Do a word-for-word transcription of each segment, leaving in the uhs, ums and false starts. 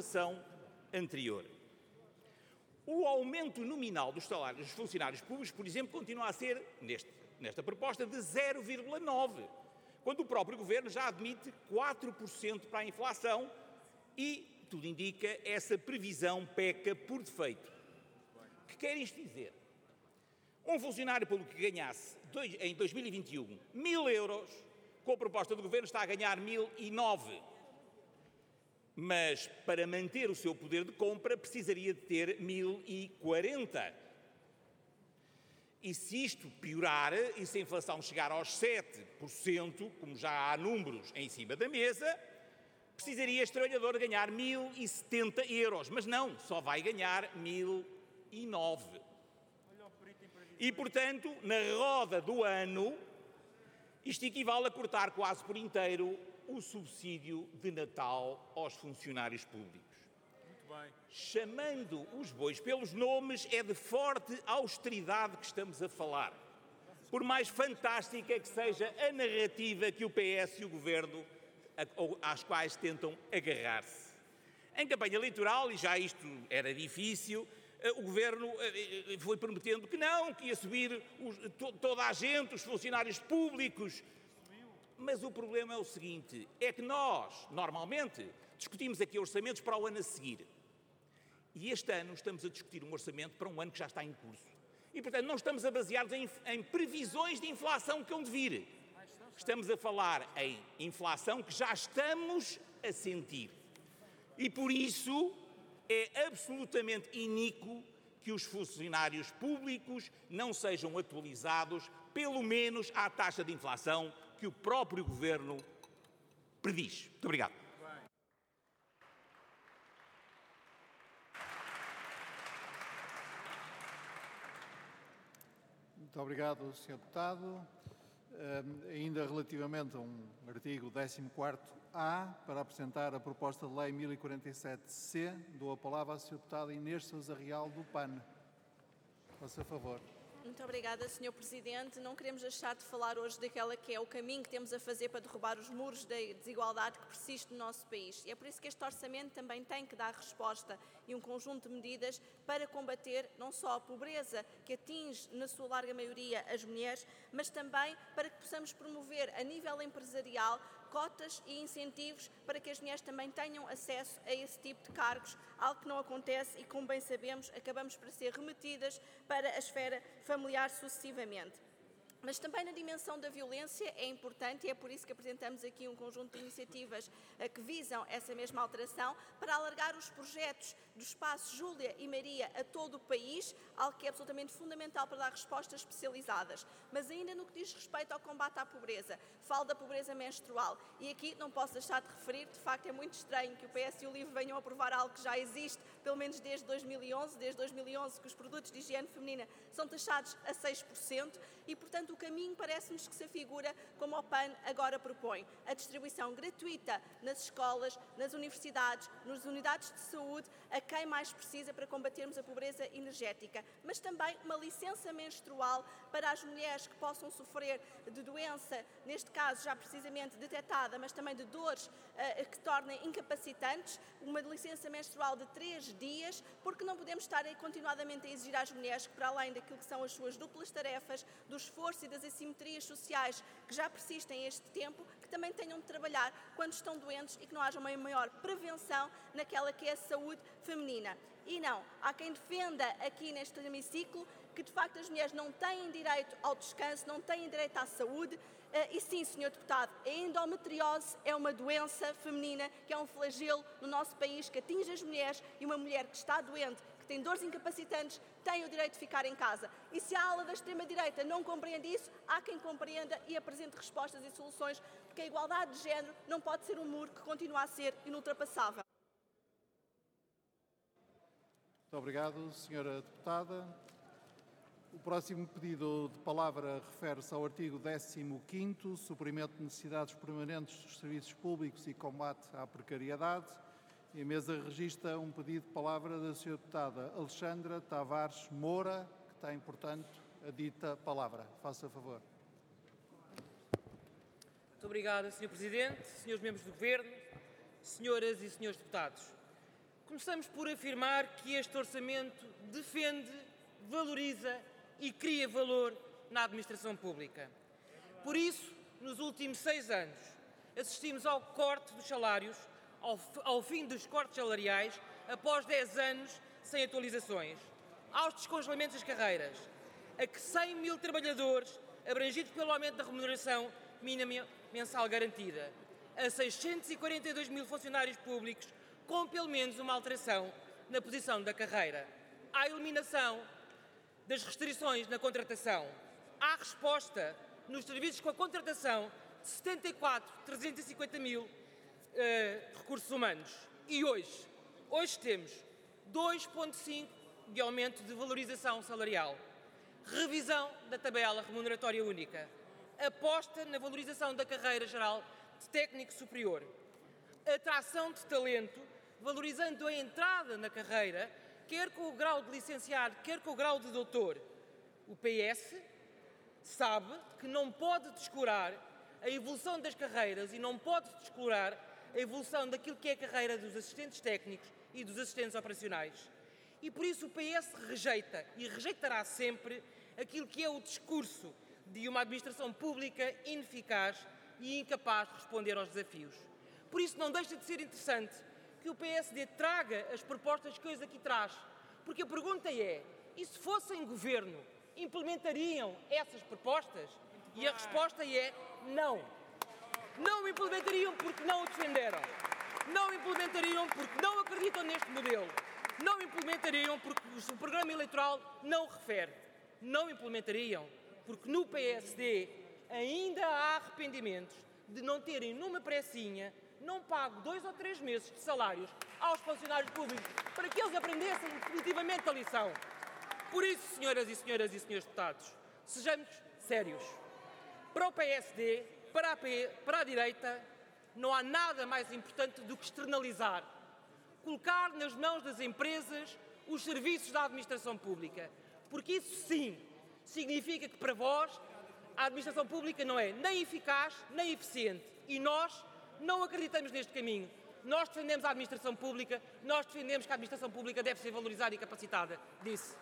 versão anterior. O aumento nominal dos salários dos funcionários públicos, por exemplo, continua a ser, neste, nesta proposta, de zero vírgula nove por cento, quando o próprio Governo já admite quatro por cento para a inflação e, tudo indica, essa previsão peca por defeito. O que quer isto dizer? Um funcionário público que ganhasse dois, em dois mil e vinte e um mil euros, com a proposta do Governo está a ganhar mil e nove. Mas para manter o seu poder de compra precisaria de ter mil e quarenta. E se isto piorar e se a inflação chegar aos sete por cento, como já há números em cima da mesa, precisaria este trabalhador ganhar mil e setenta euros. Mas não, só vai ganhar mil e nove. E, portanto, na roda do ano, isto equivale a cortar quase por inteiro o subsídio de Natal aos funcionários públicos. Muito bem. Chamando os bois pelos nomes, é de forte austeridade que estamos a falar. Por mais fantástica que seja a narrativa que o P S e o Governo às quais tentam agarrar-se. Em campanha eleitoral, e já isto era difícil, o Governo foi prometendo que não, que ia subir os, toda a gente, os funcionários públicos. Mas o problema é o seguinte, é que nós, normalmente, discutimos aqui orçamentos para o ano a seguir. E este ano estamos a discutir um orçamento para um ano que já está em curso. E, portanto, não estamos a basear-nos em, em previsões de inflação que hão de vir. Estamos a falar em inflação que já estamos a sentir. E, por isso, é absolutamente iníquo que os funcionários públicos não sejam atualizados, pelo menos à taxa de inflação que o próprio Governo prediz. Muito obrigado. Muito obrigado, senhor Deputado. Uh, ainda relativamente a um artigo décimo quarto A, para apresentar a proposta de lei mil e quarenta e sete C, dou a palavra à senhora Deputada Inês Sousa Real, do P A N. Faça favor. Muito obrigada, senhor Presidente. Não queremos deixar de falar hoje daquela que é o caminho que temos a fazer para derrubar os muros da desigualdade que persiste no nosso país. E é por isso que este orçamento também tem que dar resposta e um conjunto de medidas para combater não só a pobreza que atinge na sua larga maioria as mulheres, mas também para que possamos promover a nível empresarial cotas e incentivos para que as mulheres também tenham acesso a esse tipo de cargos, algo que não acontece e, como bem sabemos, acabamos por ser remetidas para a esfera familiar sucessivamente. Mas também na dimensão da violência é importante e é por isso que apresentamos aqui um conjunto de iniciativas que visam essa mesma alteração para alargar os projetos do espaço Júlia e Maria a todo o país, algo que é absolutamente fundamental para dar respostas especializadas. Mas ainda no que diz respeito ao combate à pobreza, falo da pobreza menstrual e aqui não posso deixar de referir, de facto é muito estranho que o P S e o LIVRE venham aprovar algo que já existe, pelo menos desde dois mil e onze, desde dois mil e onze que os produtos de higiene feminina são taxados a seis por cento e, portanto, o caminho parece-nos que se afigura como o P A N agora propõe. A distribuição gratuita nas escolas, nas universidades, nas unidades de saúde, a quem mais precisa para combatermos a pobreza energética. Mas também uma licença menstrual para as mulheres que possam sofrer de doença, neste caso já precisamente detectada, mas também de dores uh, que tornem incapacitantes, uma licença menstrual de três dias, porque não podemos estar aí continuadamente a exigir às mulheres que, para além daquilo que são as suas duplas tarefas, do esforço e das assimetrias sociais que já persistem este tempo, que também tenham de trabalhar quando estão doentes e que não haja uma maior prevenção naquela que é a saúde feminina. E não, há quem defenda aqui neste hemiciclo que de facto as mulheres não têm direito ao descanso, não têm direito à saúde. E sim, senhor Deputado, a endometriose é uma doença feminina que é um flagelo no nosso país que atinge as mulheres e uma mulher que está doente, que tem dores incapacitantes, tem o direito de ficar em casa. E se a ala da extrema-direita não compreende isso, há quem compreenda e apresente respostas e soluções, porque a igualdade de género não pode ser um muro que continua a ser inultrapassável. Muito obrigado, senhora Deputada. O próximo pedido de palavra refere-se ao artigo décimo quinto, suprimento de necessidades permanentes dos serviços públicos e combate à precariedade. E a mesa registra um pedido de palavra da senhora Deputada Alexandra Tavares Moura, que tem, portanto, a dita palavra. Faça favor. Muito obrigado, senhor Presidente, senhores membros do Governo, senhoras e senhores deputados. Começamos por afirmar que este orçamento defende, valoriza e cria valor na administração pública. Por isso, nos últimos seis anos, assistimos ao corte dos salários, ao, ao fim dos cortes salariais, após dez anos sem atualizações, aos descongelamentos das carreiras, a que cem mil trabalhadores, abrangidos pelo aumento da remuneração mínima mensal garantida, a seiscentos e quarenta e dois mil funcionários públicos com pelo menos uma alteração na posição da carreira, à eliminação das restrições na contratação, à resposta nos serviços com a contratação de setenta e quatro mil trezentos e cinquenta mil uh, recursos humanos. E hoje, hoje temos dois vírgula cinco de aumento de valorização salarial, revisão da tabela remuneratória única, aposta na valorização da carreira geral de técnico superior, atração de talento, valorizando a entrada na carreira, quer com o grau de licenciado, quer com o grau de doutor. O P S sabe que não pode descurar a evolução das carreiras e não pode descurar a evolução daquilo que é a carreira dos assistentes técnicos e dos assistentes operacionais. E por isso o P S rejeita e rejeitará sempre aquilo que é o discurso de uma administração pública ineficaz e incapaz de responder aos desafios. Por isso não deixa de ser interessante que o P S D traga as propostas que hoje aqui traz. Porque a pergunta é, e se fossem governo, implementariam essas propostas? E a resposta é não. Não implementariam porque não o defenderam. Não implementariam porque não acreditam neste modelo. Não implementariam porque o programa eleitoral não o refere. Não implementariam porque no P S D ainda há arrependimentos de não terem numa pressinha não pago dois ou três meses de salários aos funcionários públicos para que eles aprendessem definitivamente a lição. Por isso, senhoras e senhores e senhores deputados, sejamos sérios. Para o P S D, para a, P, para a direita, não há nada mais importante do que externalizar, colocar nas mãos das empresas os serviços da administração pública, porque isso sim significa que para vós a administração pública não é nem eficaz nem eficiente e nós não acreditamos neste caminho. Nós defendemos a administração pública, nós defendemos que a administração pública deve ser valorizada e capacitada. Disse.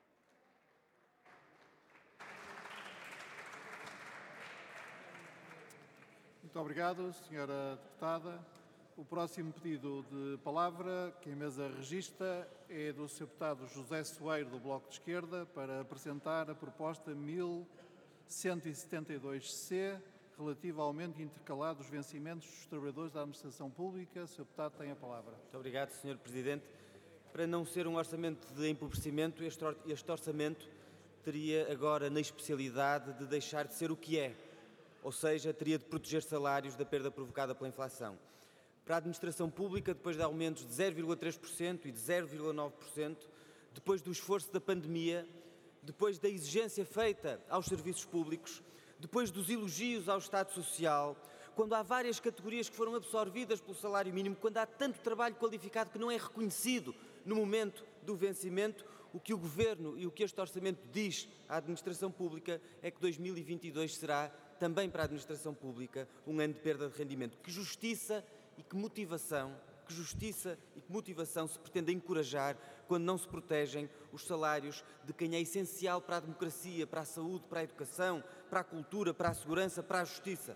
Muito obrigado, senhora deputada. O próximo pedido de palavra que a mesa registra é do senhor deputado José Soeiro, do Bloco de Esquerda, para apresentar a proposta mil cento e setenta e dois C, relativa ao aumento intercalado dos vencimentos dos trabalhadores da administração pública. O senhor deputado tem a palavra. Muito obrigado, senhor Presidente. Para não ser um orçamento de empobrecimento, este, or este orçamento teria agora na especialidade de deixar de ser o que é, ou seja, teria de proteger salários da perda provocada pela inflação. Para a administração pública, depois de aumentos de zero vírgula três por cento e de zero vírgula nove por cento, depois do esforço da pandemia, depois da exigência feita aos serviços públicos, depois dos elogios ao Estado Social, quando há várias categorias que foram absorvidas pelo salário mínimo, quando há tanto trabalho qualificado que não é reconhecido no momento do vencimento, o que o Governo e o que este orçamento diz à administração pública é que dois mil e vinte e dois será, também para a administração pública, um ano de perda de rendimento. Que justiça e que motivação, que justiça e que motivação se pretende encorajar quando não se protegem os salários de quem é essencial para a democracia, para a saúde, para a educação, para a cultura, para a segurança, para a justiça.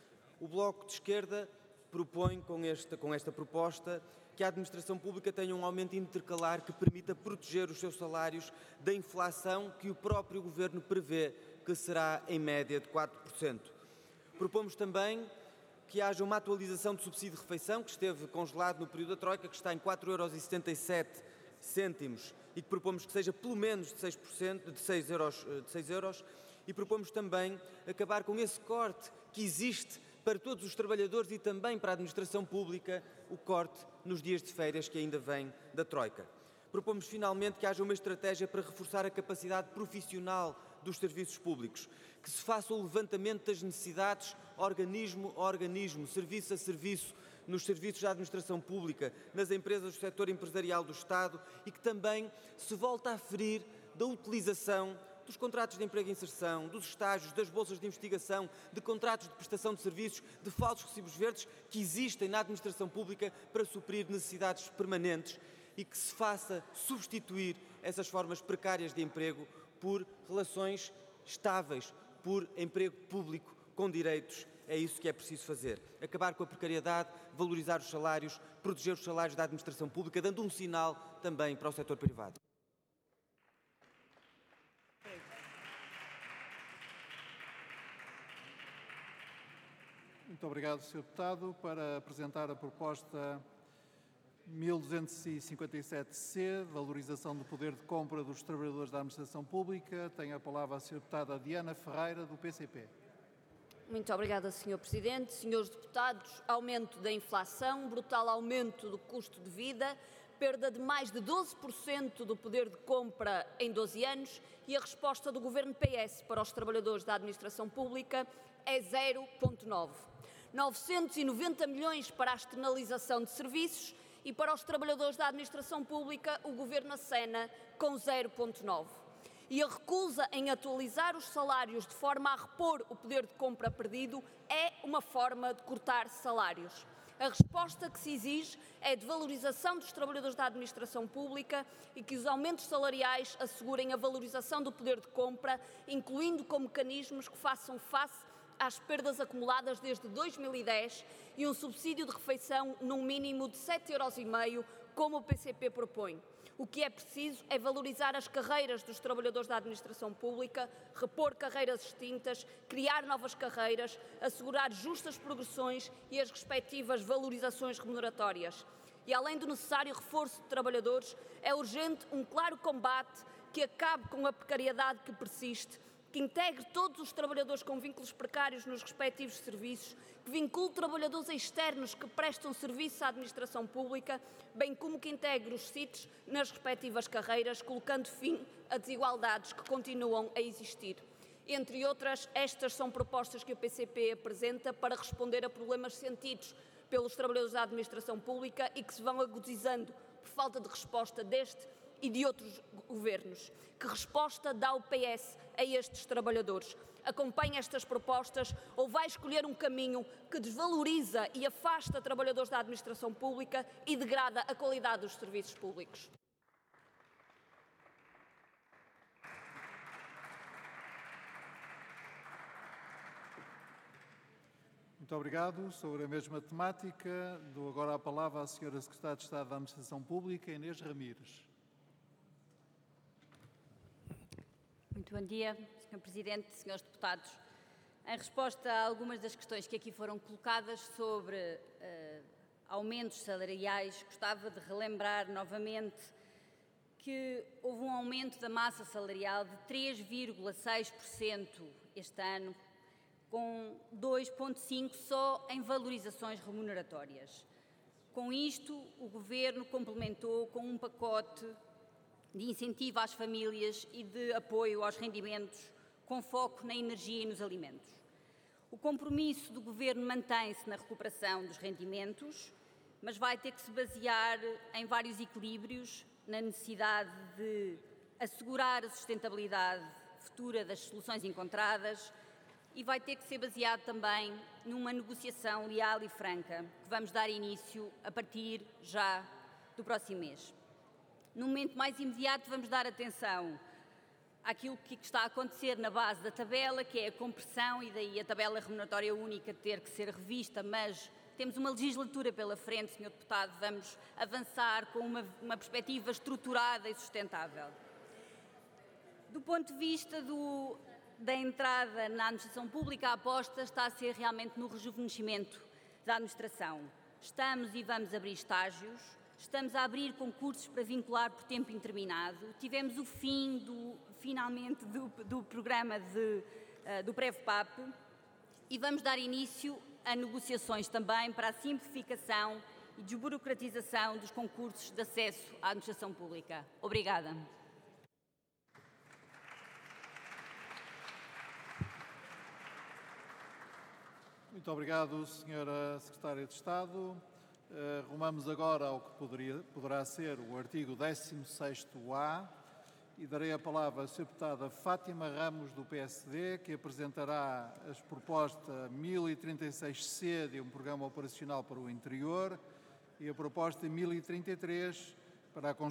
O Bloco de Esquerda propõe com esta, com esta proposta que a administração pública tenha um aumento intercalar que permita proteger os seus salários da inflação que o próprio Governo prevê que será em média de quatro por cento. Propomos também que haja uma atualização do subsídio de refeição, que esteve congelado no período da Troika, que está em quatro euros e setenta e sete cêntimos e que propomos que seja pelo menos de seis por cento, de seis euros, de seis euros, e propomos também acabar com esse corte que existe para todos os trabalhadores e também para a administração pública, o corte nos dias de férias que ainda vem da Troika. Propomos finalmente que haja uma estratégia para reforçar a capacidade profissional dos serviços públicos, que se faça o levantamento das necessidades organismo a organismo, serviço a serviço, nos serviços da administração pública, nas empresas do setor empresarial do Estado e que também se volta a aferir da utilização dos contratos de emprego e inserção, dos estágios, das bolsas de investigação, de contratos de prestação de serviços, de falsos recibos verdes que existem na administração pública para suprir necessidades permanentes e que se faça substituir essas formas precárias de emprego por relações estáveis, por emprego público com direitos. É isso que é preciso fazer. Acabar com a precariedade, valorizar os salários, proteger os salários da administração pública, dando um sinal também para o setor privado. Muito obrigado, senhor Deputado. Para apresentar a proposta mil duzentos e cinquenta e sete C, valorização do poder de compra dos trabalhadores da administração pública, tem a palavra a senhora Deputada Diana Ferreira, do P C P. Muito obrigada, senhor Presidente. Senhores Deputados, aumento da inflação, brutal aumento do custo de vida, perda de mais de doze por cento do poder de compra em doze anos e a resposta do Governo P S para os trabalhadores da administração pública é zero vírgula nove. novecentos e noventa milhões para a externalização de serviços e para os trabalhadores da administração pública o Governo acena com zero vírgula nove. E a recusa em atualizar os salários de forma a repor o poder de compra perdido é uma forma de cortar salários. A resposta que se exige é de valorização dos trabalhadores da administração pública e que os aumentos salariais assegurem a valorização do poder de compra, incluindo com mecanismos que façam face às perdas acumuladas desde dois mil e dez e um subsídio de refeição num mínimo de sete euros e meio, como o P C P propõe. O que é preciso é valorizar as carreiras dos trabalhadores da administração pública, repor carreiras extintas, criar novas carreiras, assegurar justas progressões e as respectivas valorizações remuneratórias. E além do necessário reforço de trabalhadores, é urgente um claro combate que acabe com a precariedade que persiste, que integre todos os trabalhadores com vínculos precários nos respectivos serviços, que vincule trabalhadores externos que prestam serviço à administração pública, bem como que integre os C I Ts nas respectivas carreiras, colocando fim a desigualdades que continuam a existir. Entre outras, estas são propostas que o P C P apresenta para responder a problemas sentidos pelos trabalhadores da administração pública e que se vão agudizando por falta de resposta deste e de outros governos. Que resposta dá o P S a estes trabalhadores? Acompanha estas propostas ou vai escolher um caminho que desvaloriza e afasta trabalhadores da administração pública e degrada a qualidade dos serviços públicos? Muito obrigado. Sobre a mesma temática, dou agora a palavra à senhora Secretária de Estado da Administração Pública, Inês Ramires. Muito bom dia, senhor Presidente, senhores Deputados. Em resposta a algumas das questões que aqui foram colocadas sobre uh, aumentos salariais, gostava de relembrar novamente que houve um aumento da massa salarial de três vírgula seis por cento este ano, com dois vírgula cinco por cento só em valorizações remuneratórias. Com isto, o Governo complementou com um pacote de incentivo às famílias e de apoio aos rendimentos, com foco na energia e nos alimentos. O compromisso do Governo mantém-se na recuperação dos rendimentos, mas vai ter que se basear em vários equilíbrios, na necessidade de assegurar a sustentabilidade futura das soluções encontradas e vai ter que ser baseado também numa negociação leal e franca, que vamos dar início a partir já do próximo mês. No momento mais imediato, vamos dar atenção àquilo que está a acontecer na base da tabela, que é a compressão e daí a tabela remuneratória única ter que ser revista, mas temos uma legislatura pela frente, senhor Deputado, vamos avançar com uma, uma perspectiva estruturada e sustentável. Do ponto de vista do, da entrada na administração pública, a aposta está a ser realmente no rejuvenescimento da administração. Estamos e vamos abrir estágios, estamos a abrir concursos para vincular por tempo indeterminado, tivemos o fim, do, finalmente, do, do programa de, uh, do PREV-PAP e vamos dar início a negociações também para a simplificação e desburocratização dos concursos de acesso à administração pública. Obrigada. Muito obrigado, senhora Secretária de Estado. Uh, rumamos agora ao que poderia, poderá ser o artigo décimo sexto A e darei a palavra à senhora Deputada Fátima Ramos, do P S D, que apresentará as propostas mil e trinta e seis C de um programa operacional para o interior e a proposta mil e trinta e três para a